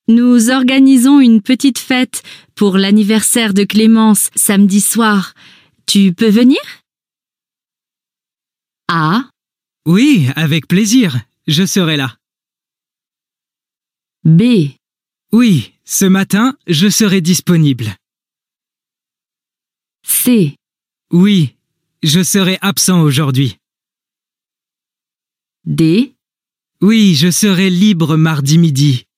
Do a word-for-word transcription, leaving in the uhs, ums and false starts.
Nous organisons une petite fête pour l'anniversaire de Clémence samedi soir. Tu peux venir? A. Oui, avec plaisir. Je serai là. B. Oui, ce matin, je serai disponible. C. Oui, je serai absent aujourd'hui. D. Oui, je serai libre mardi midi.